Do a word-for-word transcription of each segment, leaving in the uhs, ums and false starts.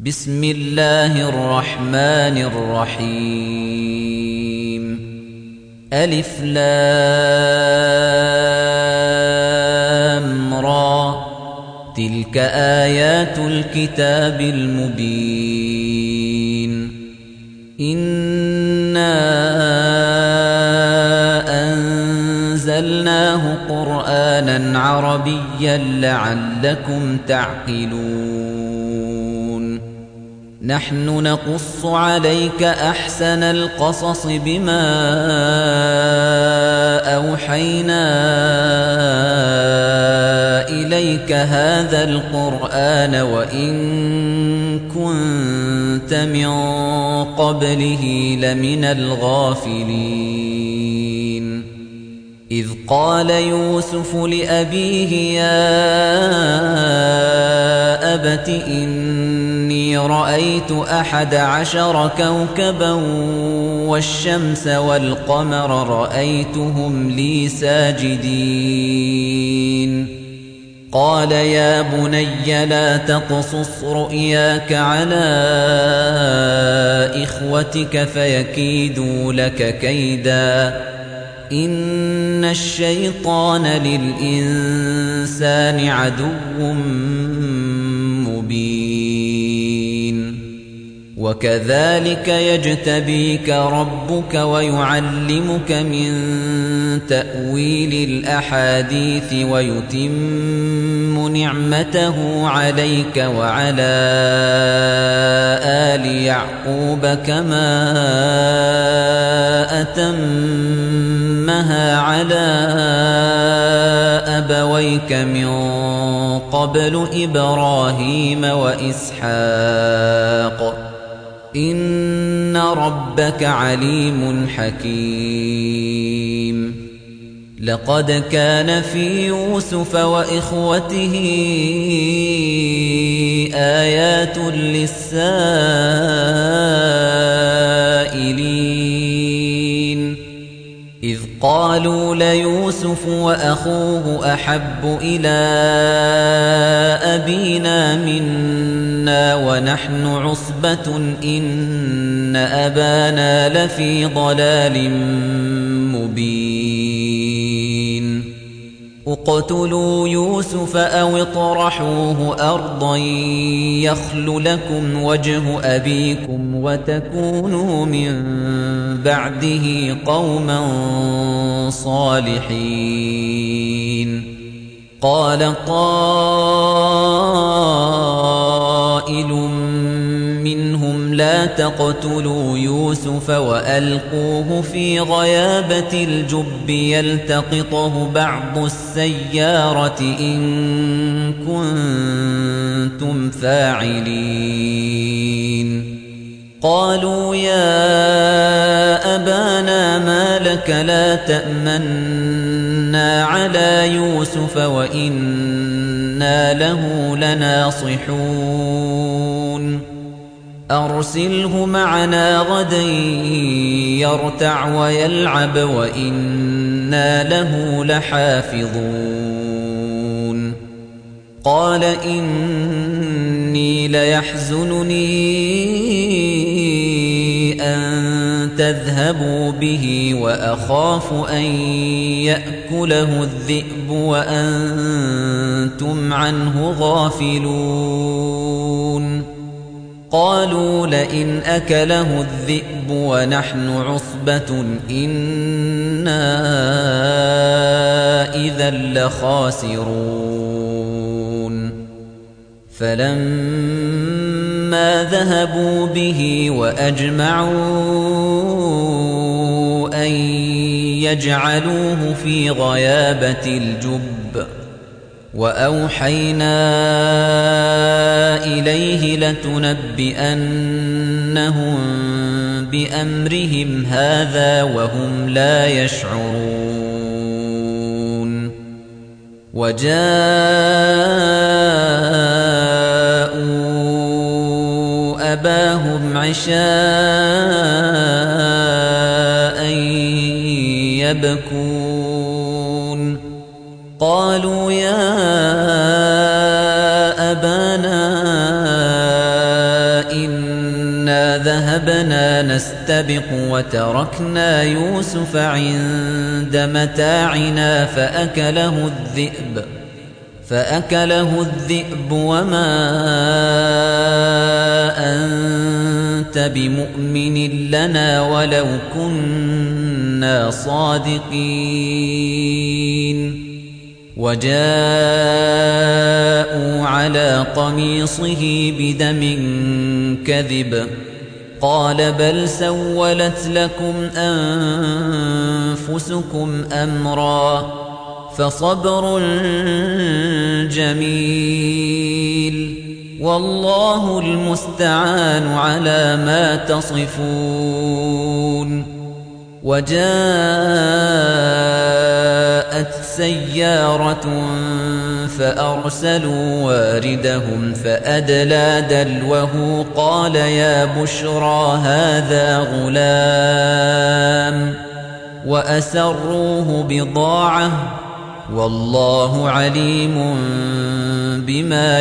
بسم الله الرحمن الرحيم ألف لام را تلك آيات الكتاب المبين إنا أنزلناه قرآنا عربيا لعلكم تعقلون نحن نقص عليك أحسن القصص بما أوحينا إليك هذا القرآن وإن كنت من قبله لمن الغافلين إذ قال يوسف لأبيه يا أبت إني رأيت أحد عشر كوكبا والشمس والقمر رأيتهم لي ساجدين قال يا بني لا تقصص رؤياك على إخوتك فيكيدوا لك كيدا إن الشيطان للإنسان عدو مبين وكذلك يجتبيك ربك ويعلمك من تأويل الأحاديث ويتم نعمته عليك وعلى آل يعقوب كما أتمها على أبويك من قبل إبراهيم وإسحاق إن ربك عليم حكيم لقد كان في يوسف وإخوته آيات للسائلين إذ قالوا ليوسف وأخوه أحب إلى أبينا منا ونحن عصبة إن أبانا لفي ضلال مبين اقتلوا يوسف أو اطرحوه أرضا يخل لكم وجه أبيكم وتكونوا من بعده قوما صالحين قال قائل منهم لا تقتلوا يوسف وألقوه في غيابة الجب يلتقطه بعض السيارة إن كنتم فاعلين قالوا يا أبانا ما لك لا تأمنا على يوسف وإنا له لناصحون أرسله معنا غدا يرتع ويلعب وإنا له لحافظون قال إني ليحزنني أن تذهبوا به وأخاف أن يأكله الذئب وأنتم عنه غافلون قالوا لئن أكله الذئب ونحن عصبة إنا إذا لخاسرون فلما ذهبوا به وأجمعوا أن يجعلوه في غيابة الجب وأوحينا إليه لتنبئنهم بأمرهم هذا وهم لا يشعرون وجاءوا أباهم عشاء يبكون قالوا يا أبانا إنا ذهبنا نستبق وتركنا يوسف عند متاعنا فأكله الذئب فأكله الذئب وما أنت بمؤمن لنا ولو كنا صادقين وجاءوا على قميصه بدم كذب قال بل سولت لكم أنفسكم أمرا فصبر جميل والله المستعان على ما تصفون وجاءت سيارة فأرسلوا واردهم فأدلى دلوه قال يا بشرى هذا غلام وأسروه بضاعة والله عليم بما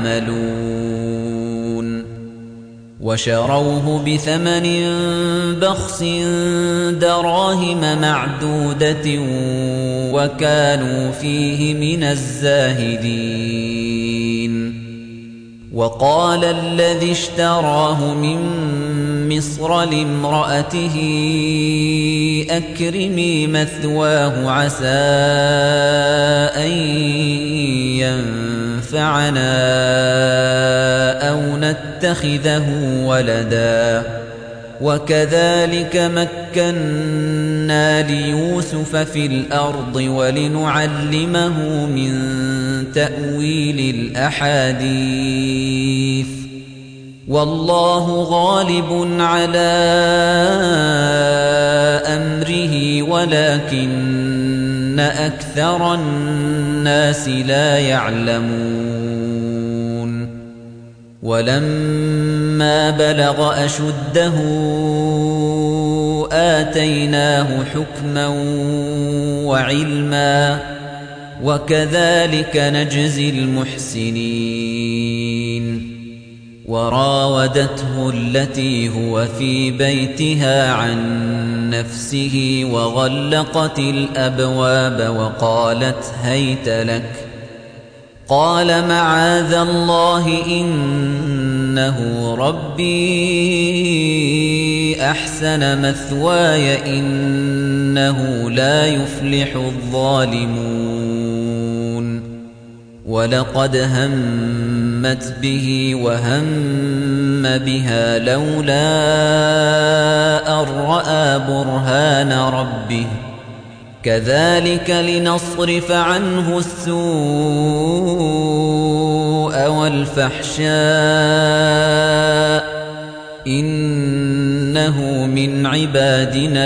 يعملون وشروه بثمن بخس دراهم معدودة وكانوا فيه من الزاهدين وقال الذي اشتراه من مصر لامرأته أكرمي مثواه عسى أن ينفعنا أو نتخذه ولدا وكذلك مكنا ليوسف في الأرض ولنعلمه من تأويل الأحاديث والله غالب على أمره ولكن أكثر الناس لا يعلمون ولما بلغ أشده آتيناه حكما وعلما وكذلك نجزي المحسنين وراودته التي هو في بيتها عن نفسه وغلقت الأبواب وقالت هيت لك قال معاذ الله إنه ربي أحسن مثواي إنه لا يفلح الظالمون ولقد همت به وهم بها لولا أن رأى برهان ربه كذلك لنصرف عنه السوء والفحشاء إنه من عبادنا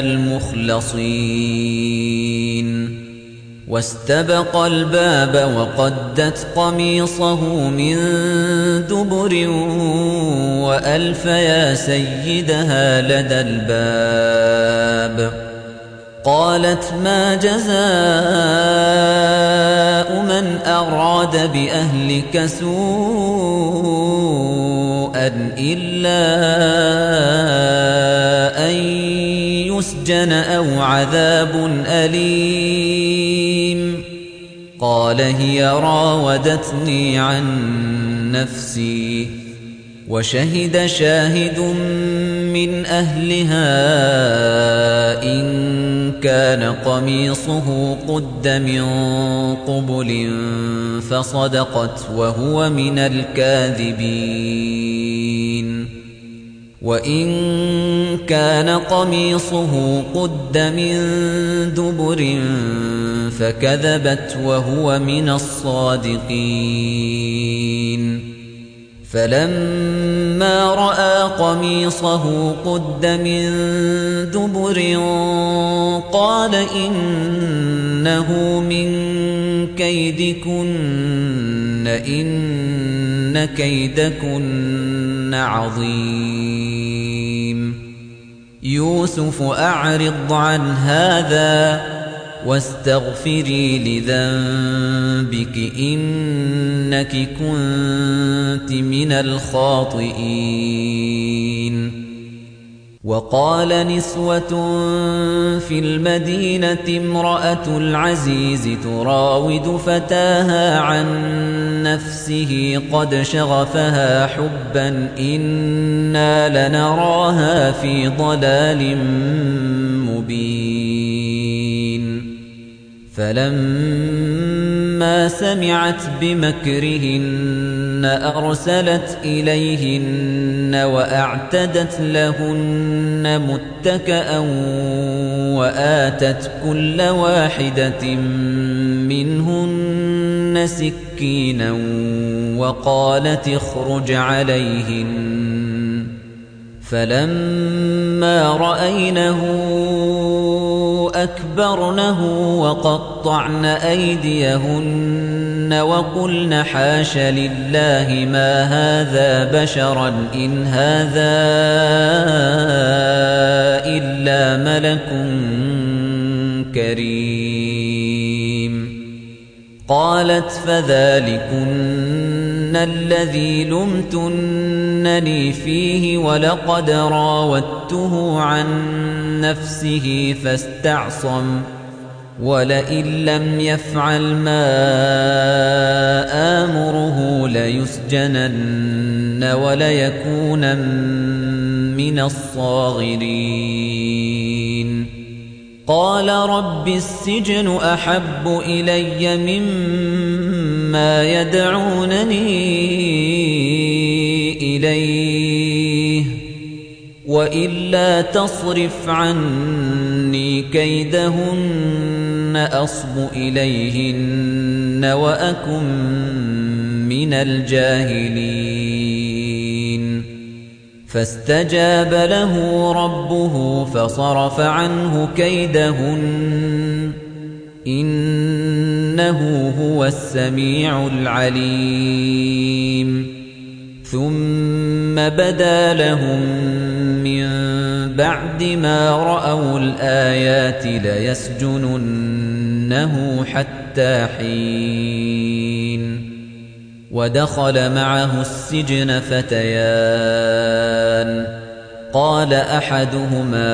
المخلصين واستبق الباب وقدت قميصه من دبر وألف يا سيدها لدى الباب قالت ما جزاء من أراد بأهلك سوءا إلا أن يسجن أو عذاب أليم قال هي راودتني عن نفسي وشهد شاهد من أهلها إن كان قميصه قد من قبل فصدقت وهو من الكاذبين وإن كان قميصه قد من دبر فكذبت وهو من الصادقين فلما رأى قميصه قد من دبر قال إنه من كيدكن إن كيدكن عظيم يوسف أعرض عن هذا واستغفري لذنبك إنك كنت من الخاطئين وقال نسوة في المدينة امرأة العزيز تراود فتاها عن نفسه قد شغفها حبا إنا لنراها في ضلال مبين فلما سمعت بمكرهن أرسلت إليهن وأعتدت لهن متكأ وآتت كل واحدة منهن سكينا وقالت اخرج عليهن فلما رأينه أكبرنه وقطعن أيديهن وقلن حاش لله ما هذا بشرا إن هذا إلا ملك كريم قالت فذلكن الذي لمتنني فيه ولقد راودته عن نفسه فاستعصم ولئن لم يفعل ما آمره ليسجنن وليكونن من الصاغرين قال رب السجن أحب إلي مما يدعونني إليه وإلا تصرف عني كيدهن أصب إليهن وأكن من الجاهلين فاستجاب له ربه فصرف عنه كيدهن إنه هو السميع العليم ثم بدا لهم من بعد ما رأوا الآيات ليسجننه حتى حين ودخل معه السجن فتيان قال أحدهما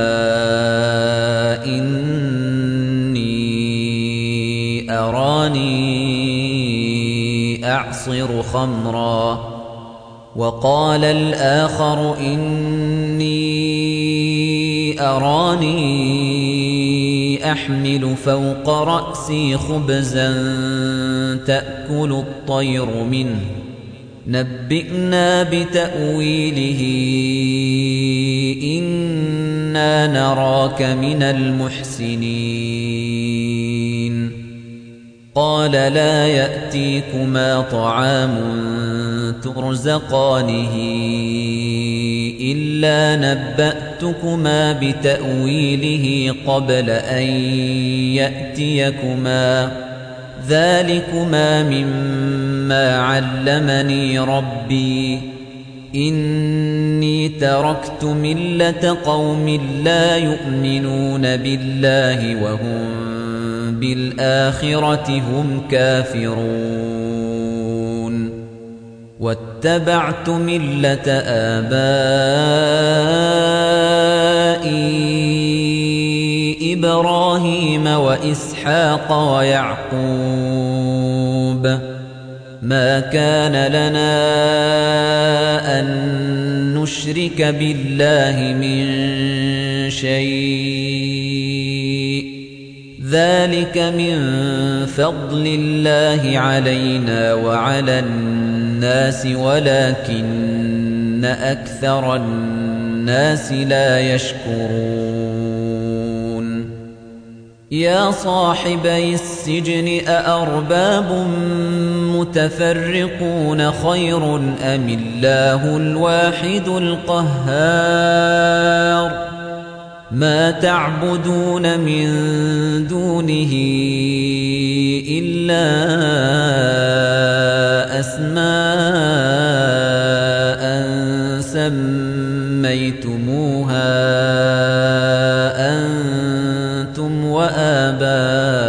إني أراني أعصر خمرا وقال الآخر إني أراني أحمل فوق رأسي خبزا تأكل الطير منه نبئنا بتأويله إنا نراك من المحسنين قال لا يأتيكما طعام ترزقانه إلا نبأتكما بتأويله قبل أن يأتيكما ذلكما مما علمني ربي إني تركت ملة قوم لا يؤمنون بالله وهم بالآخرة هم كافرون واتبعت ملة آبائي إبراهيم وإسحاق ويعقوب ما كان لنا أن نشرك بالله من شيء ذلك من فضل الله علينا وعلى الناس ولكن أكثر الناس لا يشكرون يا صاحبي السجن أأرباب متفرقون خير أم الله الواحد القهار ما تعبدون من دونه إلا أسماء سميتموها أنتم وآباؤكم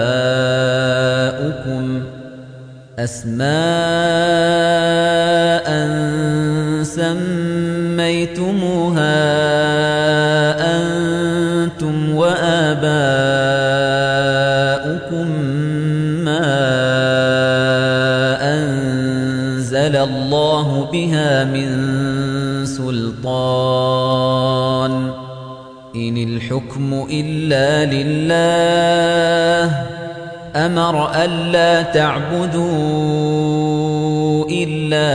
أَسْمَاءً سَمَّيْتُمُوهَا أَنتُمْ وَآبَاؤُكُم مَّا أَنزَلَ اللَّهُ بِهَا مِن سُلْطَانٍ إِنِ الْحُكْمُ إِلَّا لِلَّهِ أَمَرَ أَلَّا تَعْبُدُوا إِلَّا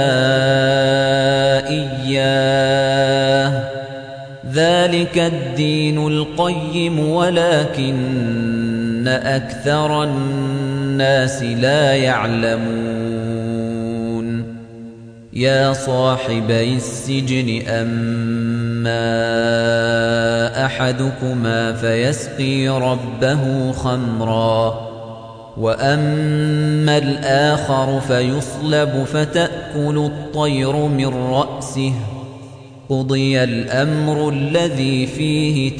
إِيَّاهُ ذَلِكَ الدِّينُ الْقَيِّمُ وَلَكِنَّ أَكْثَرَ النَّاسِ لَا يَعْلَمُونَ يَا صَاحِبَيِ السِّجْنِ أَمَّا أَحَدُكُمَا فَيَسْقِي رَبَّهُ خَمْرًا وَأَمَّا الْآخَرُ فَيُصْلَبُ فَتَأْكُلُ الطَّيْرُ مِنْ رَأْسِهِ قُضِيَ الْأَمْرُ الَّذِي فِيهِ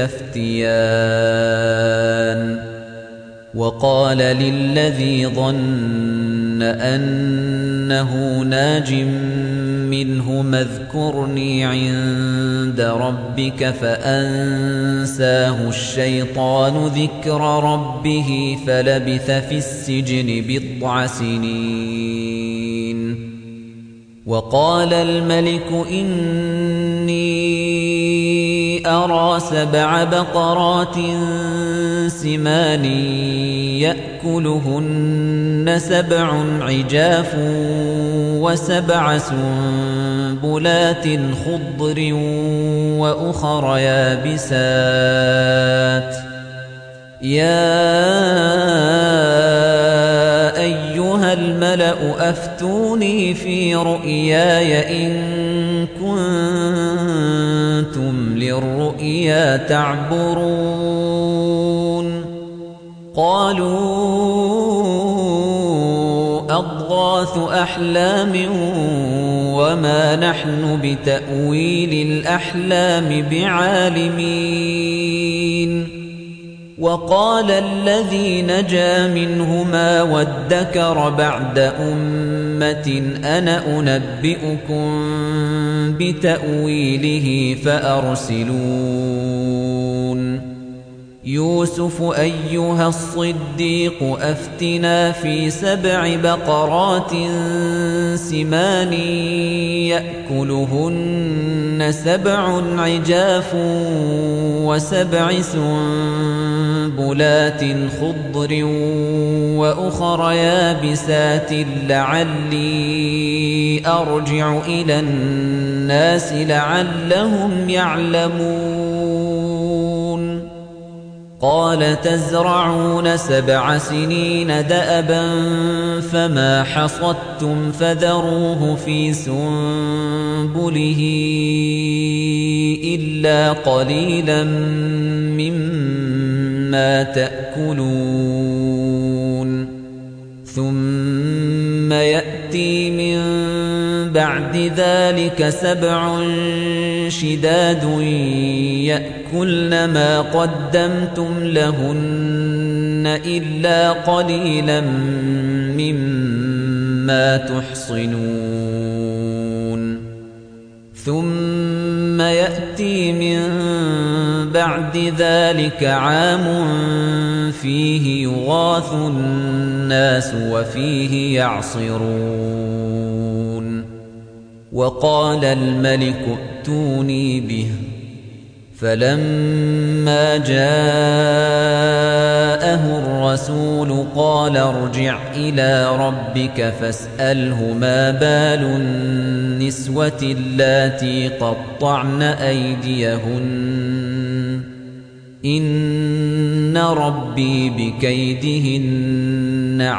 تَسْتَفْتِيَانِ وَقَالَ لِلَّذِي ظَنَّ أَنَّهُ نَاجٍ مِّنْهُمَا اذْكُرْنِي عِندَ رَبِّكَ فَأَنسَاهُ الشَّيْطَانُ ذِكْرَ رَبِّهِ فَلَبِثَ فِي السِّجْنِ بِضْعَ سِنِينَ وَقَالَ الْمَلِكُ إِنِّي أَرَىٰ سَبْعَ بَقَرَاتٍ سِمَانٍ يَأْكُلُهُنَّ سَبْعٌ عِجَافٌ وَسَبْعَ سُنبُلَاتٍ خُضْرٍ وَأُخَرَ يَابِسَاتٍ يَا أَيُّهَا الْمَلَأُ أَفْتُونِي فِي رُؤْيَايَ إِن كُنتُمْ لِلرُّؤْيَا تَعْبُرُونَ قَالُوا أَضْغَاثُ أَحْلَامٍ وَمَا نَحْنُ بِتَأْوِيلِ الْأَحْلَامِ بِعَالِمِينَ وَقَالَ الَّذِي نَجَا مِنْهُمَا وَادَّكَرَ بَعْدَ أُمَّةٍ أَنَا أُنَبِّئُكُم بِتَأْوِيلِهِ فَأَرْسِلُونِ يُوسُفُ أَيُّهَا الصِّدِّيقُ أَفْتِنَا فِي سَبْعِ بَقَرَاتٍ سِمَانٍ يَأْكُلُهُنَّ سَبْعٌ عِجَافٌ وَسَبْعِ سُنبُلَاتٍ خُضْرٍ وَأُخَرَ يَابِسَاتٍ لَعَلِّي أَرْجِعُ إِلَى النَّاسِ لَعَلَّهُمْ يَعْلَمُونَ قَالَ تَزْرَعُونَ سَبْعَ سِنِينَ دَأَبًا فَمَا حَصَدتُّمْ فَذَرُوهُ فِي سُنبُلِهِ إِلَّا قَلِيلًا مِّمَّا تَأْكُلُونَ ثُمَّ يَأْتِي مِن بَعْدِ ذَلِكَ سَبْعٌ شِدَادٌ يَأْكُلْنَ مَا قَدَّمْتُمْ لَهُنَّ إِلَّا قَلِيلًا مِّمَّا تُحْصِنُونَ ثُمَّ يَأْتِي مِن بَعْدِ ذَلِكَ عَامٌ فِيهِ يُغَاثُ النَّاسُ وَفِيهِ يَعْصِرُونَ وَقَالَ الْمَلِكُ ائْتُونِي بِهِ فَلَمَّا جَاءَهُ الرَّسُولُ قَالَ ارْجِعْ إِلَى رَبِّكَ فَاسْأَلْهُ مَا بَالُ النِّسْوَةِ اللَّاتِي قَطَّعْنَ أَيْدِيَهُنَّ إِنَّ رَبِّي بِكَيْدِهِنَّ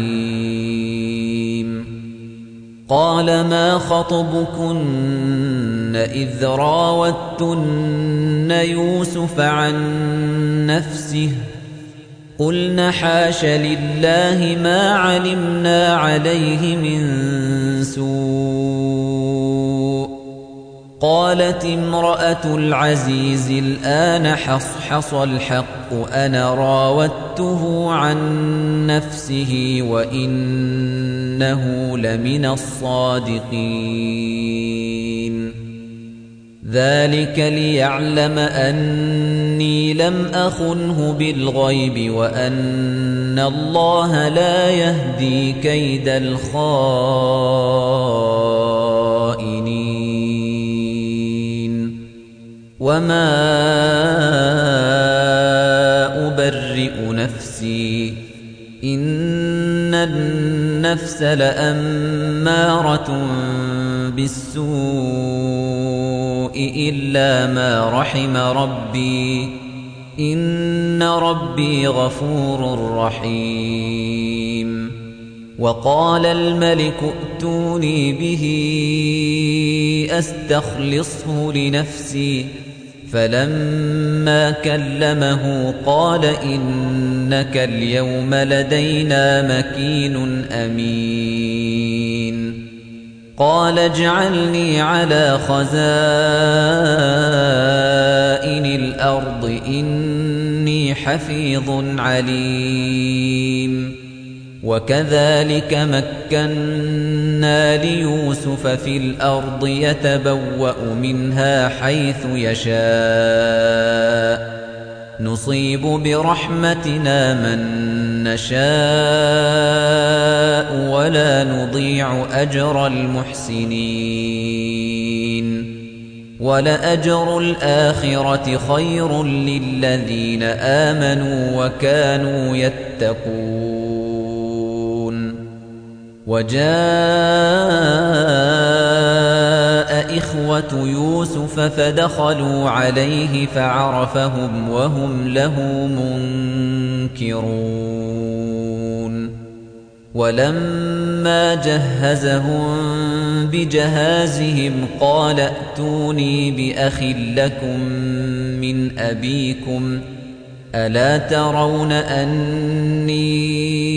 عَلِيمٌ قَالَ مَا خَطْبُكُنَّ إِذْ رَاوَدتُّنَّ يُوسُفَ عَن نَّفْسِهِ قُلْنَ حَاشَ لِلَّهِ مَا عَلِمْنَا عَلَيْهِ مِن سُوءٍ قَالَتِ امْرَأَةُ الْعَزِيزِ الْآنَ حَصْحَصَ الْحَقُّ أَنَا رَاوَدتُّهُ عَن نَّفْسِهِ وَإِنَّهُ إنه لمن الصادقين ذلك ليعلم أني لم أخنه بالغيب وأن الله لا يهدي كيد الخائنين وما أبرئ نفسي إن النفس لأمارة بالسوء إلا ما رحم ربي إن ربي غفور رحيم وقال الملك ائتوني به أستخلصه لنفسي فلما كلمه قال إنك اليوم لدينا مكين أمين قال اجعلني على خزائن الأرض إني حفيظ عليم وكذلك مكنا ليوسف في الأرض يتبوأ منها حيث يشاء نصيب برحمتنا من نشاء ولا نضيع أجر المحسنين ولأجر الآخرة خير للذين آمنوا وكانوا يتقون وجاء إخوة يوسف فدخلوا عليه فعرفهم وهم له منكرون ولما جهزهم بجهازهم قال ائتوني بأخ لكم من أبيكم ألا ترون أني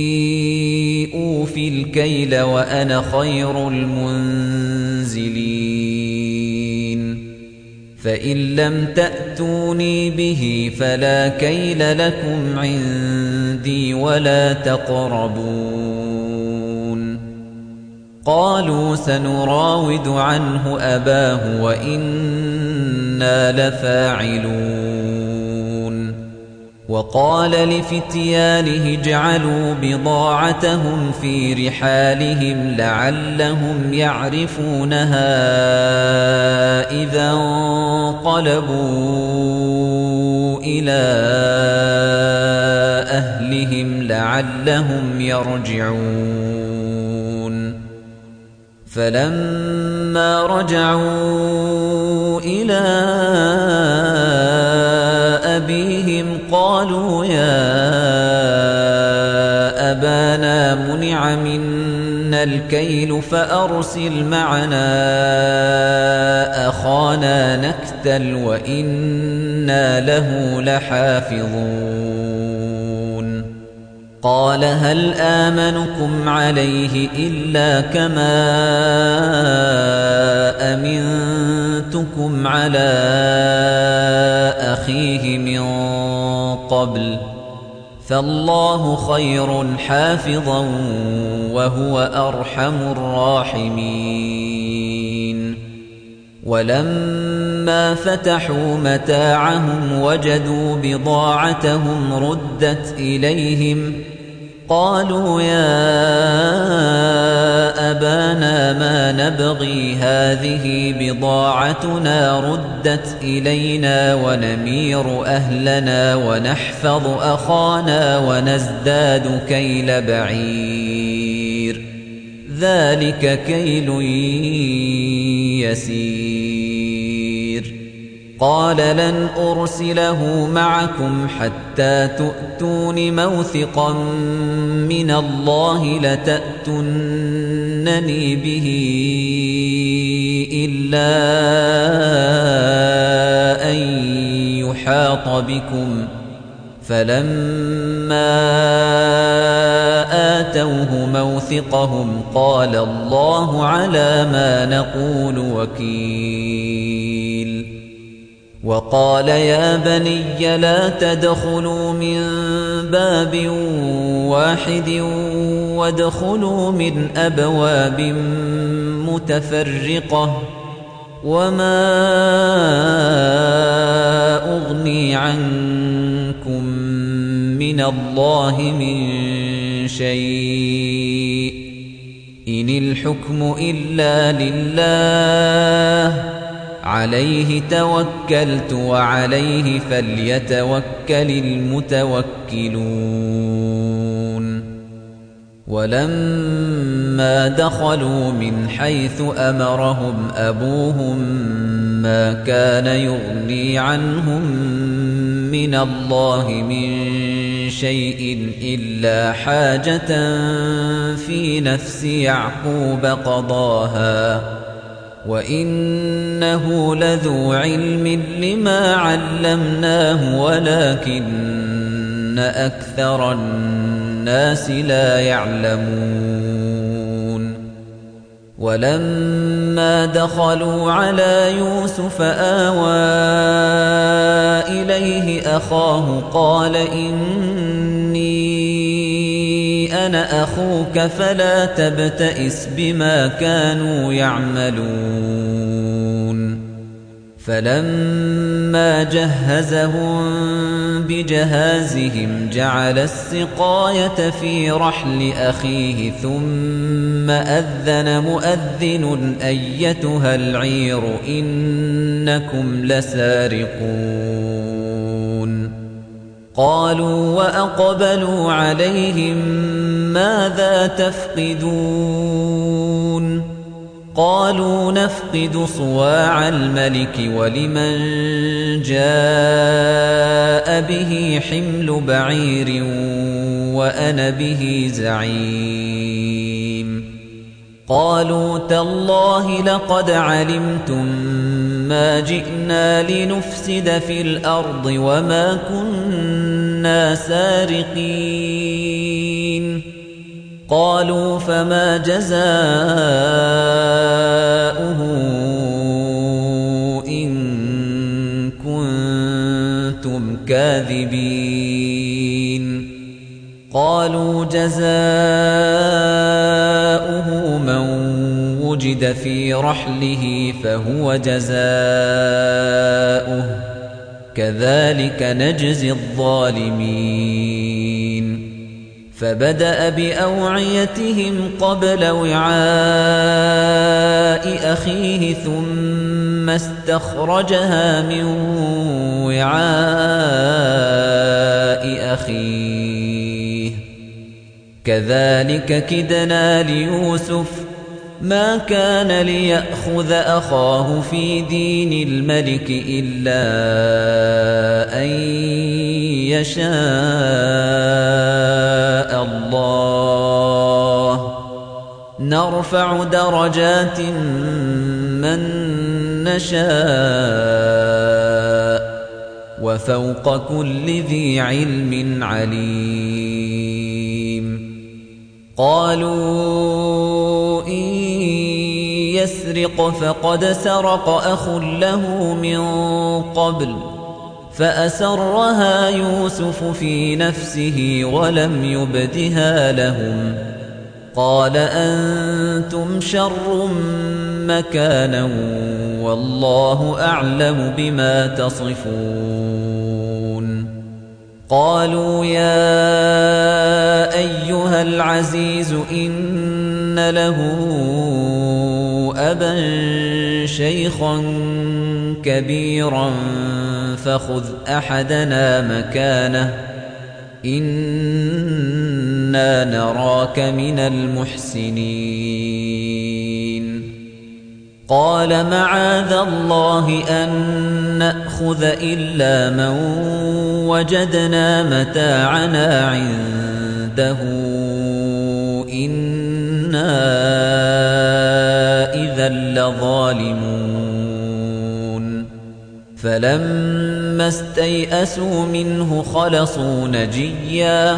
أوفي الكيل وأنا خير المنزلين فإن لم تأتوني به فلا كيل لكم عندي ولا تقربون قالوا سنراود عنه أباه وإنا لفاعلون وقال لفتيانه اجعلوا بضاعتهم في رحالهم لعلهم يعرفونها إذا انقلبوا إلى أهلهم لعلهم يرجعون فلما رجعوا إلى أبيهم قالوا يا أبانا منع منا الكيل فأرسل معنا أخانا نكتل وإنا له لحافظون قال هل آمنكم عليه إلا كما أمنتكم على أخيه من قبل فالله خير حافظا وهو أرحم الراحمين ولما فتحوا متاعهم وجدوا بضاعتهم ردت إليهم قالوا يا أبانا ما نبغي هذه بضاعتنا ردت إلينا ونمير أهلنا ونحفظ أخانا ونزداد كيل بعير ذلك كيل يسير قال لن أرسله معكم حتى تؤتون موثقا من الله لتأتونني به إلا أن يحاط بكم فلما آتوه موثقهم قال الله على ما نقول وكيل وقال يا بني لا تدخلوا من باب واحد وادخلوا من أبواب متفرقة وما أغني عنكم من الله من شيء إن الحكم إلا لله عليه توكلت وعليه فليتوكل المتوكلون ولما دخلوا من حيث أمرهم أبوهم ما كان يغني عنهم من الله من شيء إلا حاجة في نفس يعقوب قضاها وإنه لذو علم لما علمناه ولكن أكثر الناس لا يعلمون ولما دخلوا على يوسف آوى إليه أخاه قال إني أنا أخوك فلا تبتئس بما كانوا يعملون فلما جهزهم بجهازهم جعل السقاية في رحل أخيه ثم أذن مؤذن أيتها العير إنكم لسارقون قالوا وأقبلوا عليهم ماذا تفقدون قالوا نفقد صواع الملك ولمن جاء به حمل بعير وأنا به زعيم قالوا تالله لقد علمتم ما جئنا لنفسد في الأرض وما كنا سارقين قالوا فما جزاؤه إن كنتم كاذبين قالوا جزاؤه من وجد في رحله فهو جزاؤه كذلك نجزي الظالمين فبدأ بأوعيتهم قبل وعاء أخيه ثم استخرجها من وعاء أخيه كذلك كدنا ليوسف ما كان ليأخذ أخاه في دين الملك إلا أن يشاء الله نرفع درجات من نشاء وفوق كل ذي علم عليم قالوا إن يسرق فقد سرق أخ له من قبل فأسرها يوسف في نفسه ولم يبدها لهم قال أنتم شر مكانا والله أعلم بما تصفون قالوا يا أيها العزيز إن له أبا شيخا كبيرا فخذ أحدنا مكانه إنا نراك من المحسنين قال معاذ الله أن نأخذ إلا من وجدنا متاعنا عنده إنا إذا لظالمون فلما استيئسوا منه خلصوا نجيا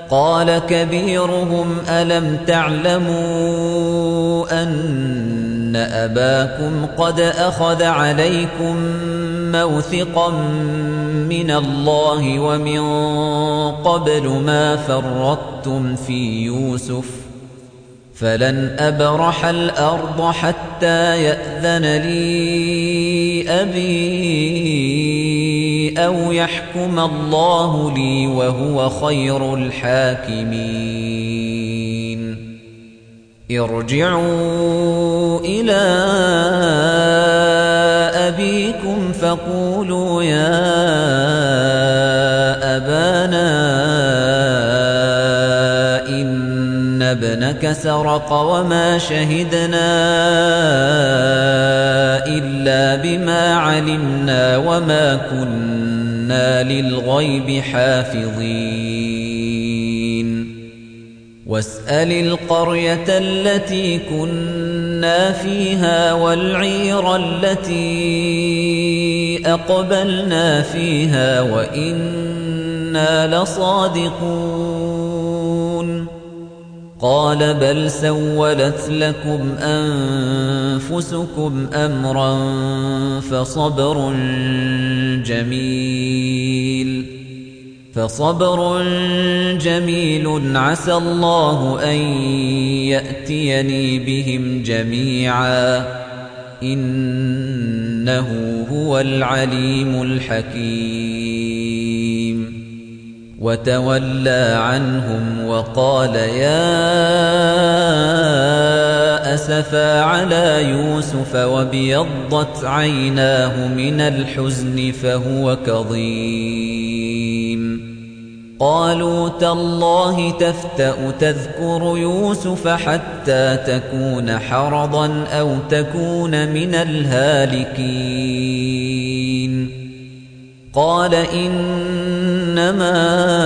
قال كبيرهم ألم تعلموا أن إن أباكم قد أخذ عليكم موثقا من الله ومن قبل ما فرطتم في يوسف فلن أبرح الأرض حتى يأذن لي أبي أو يحكم الله لي وهو خير الحاكمين ارجعوا إلى أبيكم فقولوا يا أبانا إن ابنك سرق وما شهدنا إلا بما علمنا وما كنا للغيب حافظين واسأل القرية التي كنا فيها والعير التي أقبلنا فيها وإنا لصادقون قال بل سولت لكم أنفسكم أمرا فصبر جميل فصبر جميل عسى الله أن يأتيني بهم جميعا إنه هو العليم الحكيم وتولى عنهم وقال يا أسفا على يوسف وابيضت عيناه من الحزن فهو كظيم قالوا تالله تفتأ تذكر يوسف حتى تكون حرضا أو تكون من الهالكين قال إنما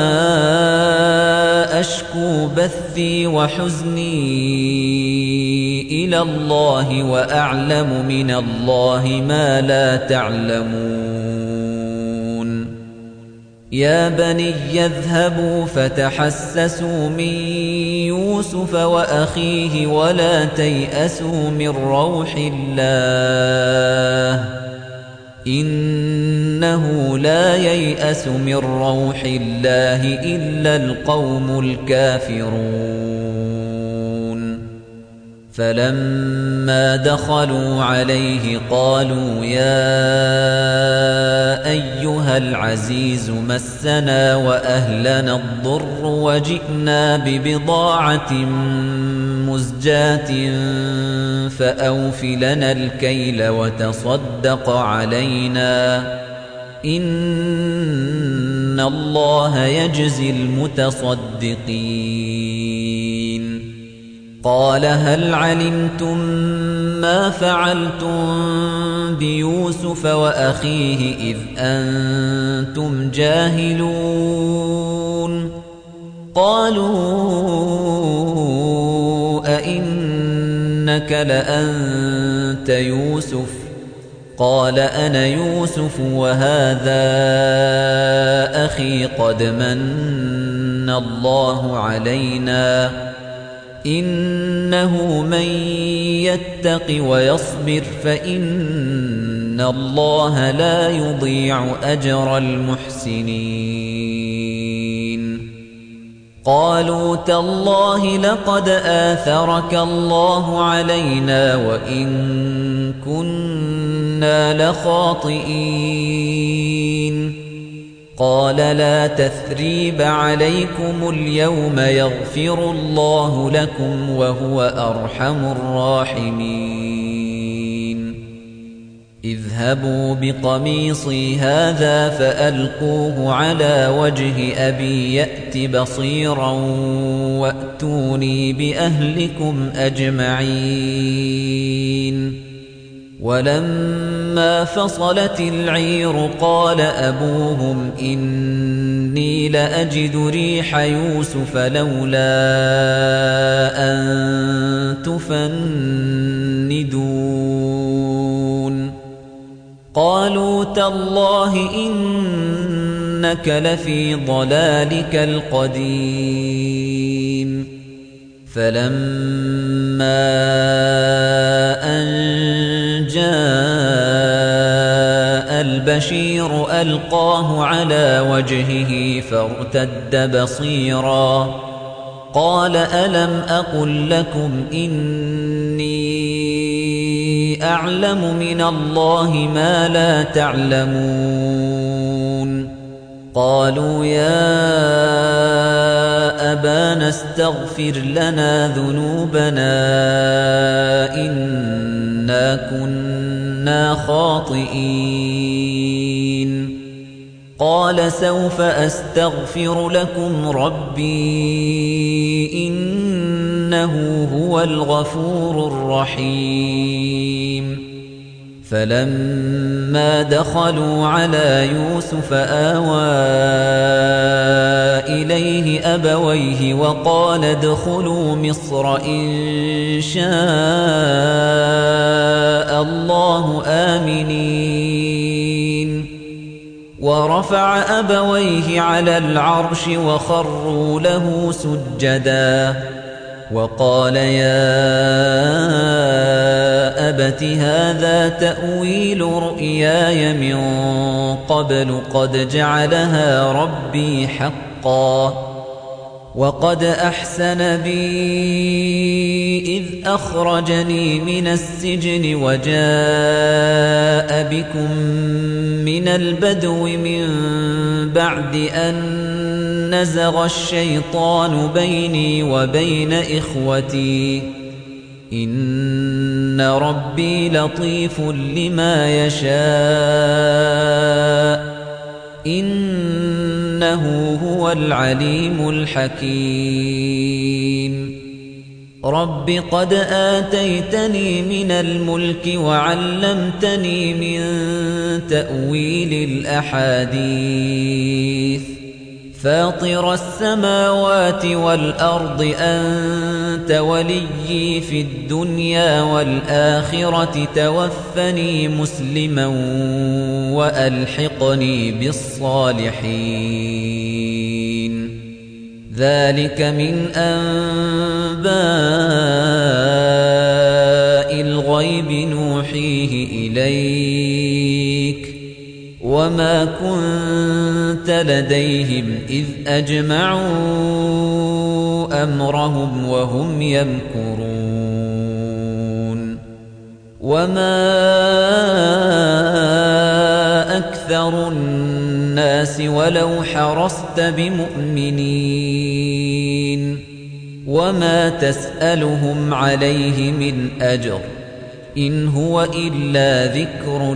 أشكو بثي وحزني إلى الله وأعلم من الله ما لا تعلمون يا بني يذهبوا فتحسسوا من يوسف وأخيه ولا تيأسوا من روح الله إنه لا ييأس من روح الله إلا القوم الكافرون فلما دخلوا عليه قالوا يا أيها العزيز مسنا وأهلنا الضر وجئنا ببضاعة مزجاة فأوف لنا الكيل وتصدق علينا إن الله يجزي المتصدقين قال هل علمتم ما فعلتم بيوسف وأخيه إذ أنتم جاهلون قالوا أئنك لأنت يوسف قال أنا يوسف وهذا أخي قد من الله علينا إنه من يتق ويصبر فإن الله لا يضيع أجر المحسنين قالوا تالله لقد آثرك الله علينا وإن كنا لخاطئين قال لا تثريب عليكم اليوم يغفر الله لكم وهو أرحم الراحمين اذهبوا بقميصي هذا فألقوه على وجه أبي يأت بصيرا وأتوني بأهلكم أجمعين ولما فصلت العير قال أبوهم إني لأجد ريح يوسف لولا أن تفندون قالوا تالله إنك لفي ضلالك القديم فلما أن جاء البشير ألقاه على وجهه فارتد بصيرا قال ألم أقل لكم إني أعلم من الله ما لا تعلمون قالوا يا أبانا استغفر لنا ذنوبنا إنا كنا خاطئين قال سوف أستغفر لكم ربي إنه هو الغفور الرحيم فلما دخلوا على يوسف آوى إليه أبويه وقال ادخلوا مصر إن شاء الله آمنين ورفع أبويه على العرش وخروا له سجدا وقال يا أبت هذا تأويل رؤياي من قبل قد جعلها ربي حقا وقد أحسن بي إذ أخرجني من السجن وجاء بكم من البدو من بعد أن نزغ الشيطان بيني وبين إخوتي إن ربي لطيف لما يشاء إنه هو العليم الحكيم رب قد آتيتني من الملك وعلمتني من تأويل الأحاديث فاطر السماوات والأرض أنت وليي في الدنيا والآخرة توفني مسلما وألحقني بالصالحين ذلك من أنباء الغيب نوحيه إليك وما كنت لديهم إذ أجمعوا أمرهم وهم يمكرون وما أكثر الناس ولو حرصت بمؤمنين وما تسألهم عليه من أجر إن هو إلا ذكر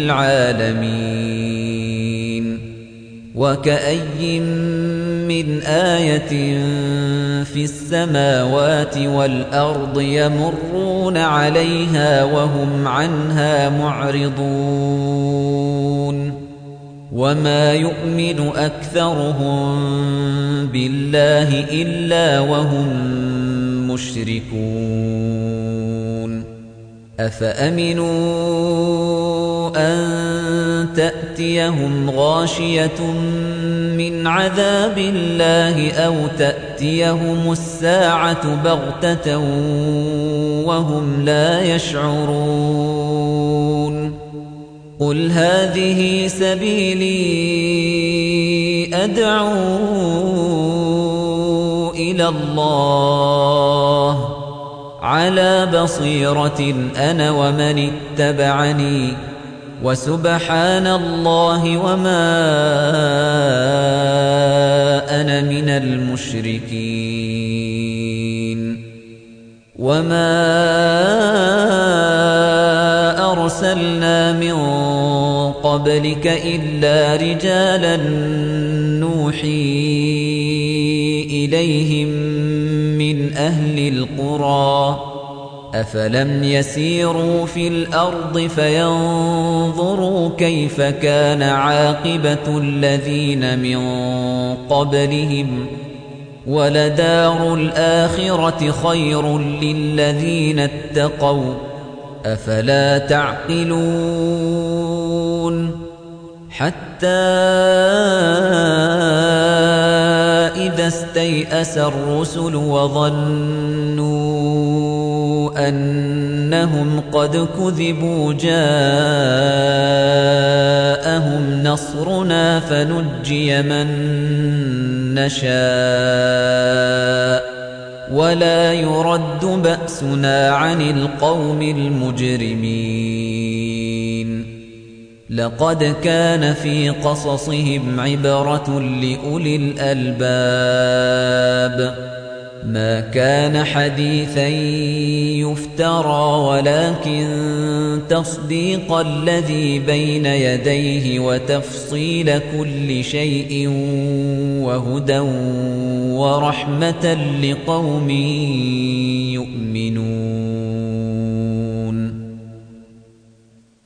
للعالمين وكأي من آية في السماوات والأرض يمرون عليها وهم عنها معرضون وما يؤمن أكثرهم بالله إلا وهم مشركون أفأمنوا أن تأتيهم غاشية من عذاب الله أو تأتيهم الساعة بغتة وهم لا يشعرون قل هذه سبيلي أدعو إلى الله على بصيرة أنا ومن اتبعني وسبحان الله وما أنا من المشركين وما أرسلنا من قبلك إلا رجالا نوحي إليهم من أهل القرى أفلم يسيروا في الأرض فينظروا كيف كان عاقبة الذين من قبلهم ولدار الآخرة خير للذين اتقوا أفلا تعقلون حتى إذا استيأس الرسل وظنوا أن إنهم قد كذبوا جاءهم نصرنا فنجي من نشاء ولا يرد بأسنا عن القوم المجرمين لقد كان في قصصهم عبرة لأولي الألباب ما كان حديثا يفترى ولكن تصديق الذي بين يديه وتفصيل كل شيء وهدى ورحمة لقوم يؤمنون